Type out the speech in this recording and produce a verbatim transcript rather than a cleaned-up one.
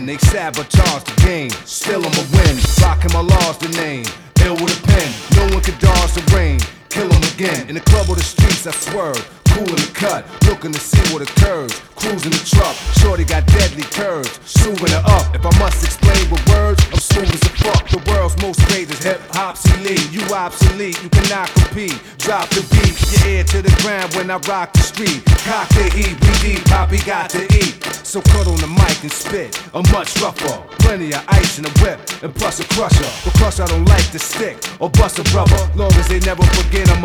They sabotage the game, still I'ma win. Rockin' my laws, the name, ill with a pen. No one can dodge the rain, kill 'em again. In the club or the streets I swerve, cool in the cut, looking to see what occurs. Cruising the truck, shorty got deadly curves, shooting her up. If I must explain with words, I'm smooth as a fuck. The world's most greatest hip hop's elite. You obsolete, you cannot compete. Drop the beat, your ear to the ground when I rock the street. Cock the heat, we deep, Poppy got to eat. So cut on the mic and spit, I'm much rougher. Plenty of ice in the whip, and plus a crusher. But crush I don't like to stick, or bust a brother. Long as they never forget I'm